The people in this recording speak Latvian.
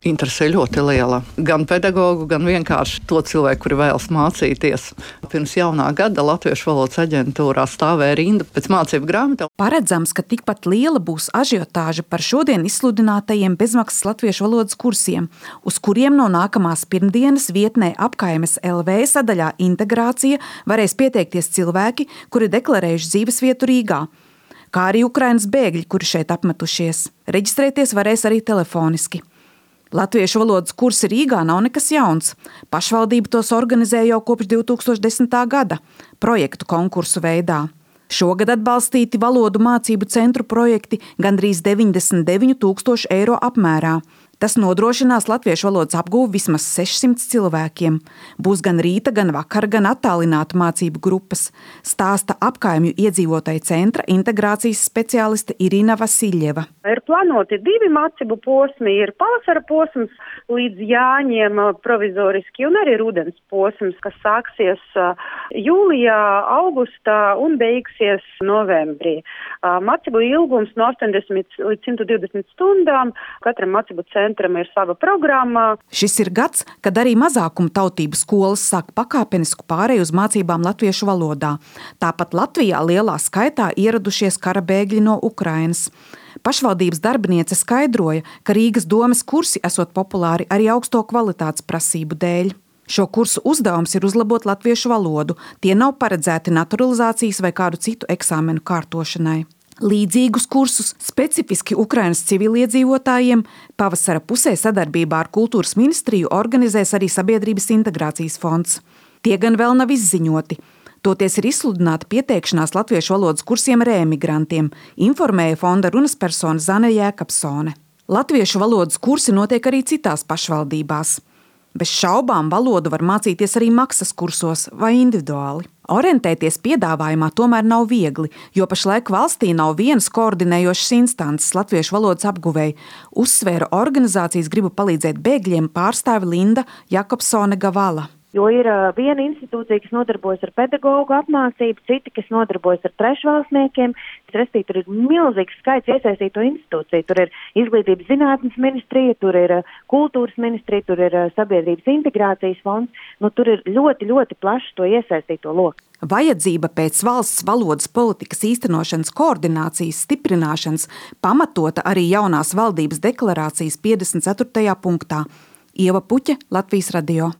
Interese ļoti liela. Gan pedagogu, gan vienkārši to cilvēku, kuri vēlas mācīties. Pirms jaunā gada Latviešu valodas aģentūrā stāvēja rinda pēc mācību grāmatām. Paredzams, ka tikpat liela būs ažiotāža par šodien izsludinātajiem bezmaksas latviešu valodas kursiem, uz kuriem no nākamās pirmdienas vietnē Apkaimes LV sadaļā integrācija varēs pieteikties cilvēki, kuri deklarējuši dzīvesvietu Rīgā, kā arī Ukrainas bēgļi, kuri šeit apmetušies. Reģistrēties varēs arī telefoniski. Latviešu valodas kursi Rīgā nav nekas jauns. Pašvaldība tos organizē jau kopš 2010. gada projektu konkursu veidā. Šogad atbalstīti valodu mācību centru projekti gandrīz 99 000 eiro apmērā. Tas nodrošinās latviešu valodas apgūvi vismaz 600 cilvēkiem. Būs gan rīta, gan vakara, gan attālinātu mācību grupas, stāsta Apkaimju iedzīvotāju centra integrācijas speciāliste Irina Vasiļeva. Ir plānoti 2 mācību posmi, ir pavasara posms līdz Jāņiem provizoriski un arī rudens posms, kas sāksies jūlijā, augustā un beigsies novembrī. Mācību ilgums no 80 līdz 120 stundām, katram mācību centram ir sava programma. Šis ir gads, kad arī mazākuma tautību skolas sāk pakāpenisku pāreju uz mācībām latviešu valodā. Tāpat Latvijā lielā skaitā ieradušies kara bēgļi no Ukrainas. Pašvaldības darbiniece skaidroja, ka Rīgas domes kursi esot populāri arī augsto kvalitātes prasību dēļ. Šo kursu uzdevums ir uzlabot latviešu valodu. Tie nav paredzēti naturalizācijas vai kādu citu eksāmenu kārtošanai. Līdzīgus kursus specifiski Ukrainas civiliedzīvotājiem pavasara pusē sadarbībā ar Kultūras ministriju organizēs arī Sabiedrības integrācijas fonds. Tie gan vēl nav izziņoti. Toties ir izsludināta pieteikšanās latviešu valodas kursiem reemigrantiem, informēja fonda runaspersona Zane Jēkabsone. Latviešu valodas kursi notiek arī citās pašvaldībās. Bez šaubām valodu var mācīties arī maksas kursos vai individuāli. Orientēties piedāvājumā tomēr nav viegli, jo pašlaik valstī nav vienas koordinējošas instances latviešu valodas apguvēji, uzsvēra organizācijas Gribu palīdzēt bēgļiem pārstāve Linda Jakobsone Gavala. Jo ir viena institūcija, kas nodarbojas ar pedagogu apmācību, citi, kas nodarbojas ar trešvalstniekiem. Restīvi, tur ir milzīgs skaits iesaistīto institūciju. Tur ir Izglītības zinātnes ministrija, tur ir Kultūras ministrija, tur ir Sabiedrības integrācijas fonds. Tur ir ļoti, ļoti plašs to iesaistīto loku. Vajadzība pēc valsts valodas politikas īstenošanas koordinācijas stiprināšanas pamatota arī jaunās valdības deklarācijas 54. punktā. Ieva Puķe, Latvijas radio.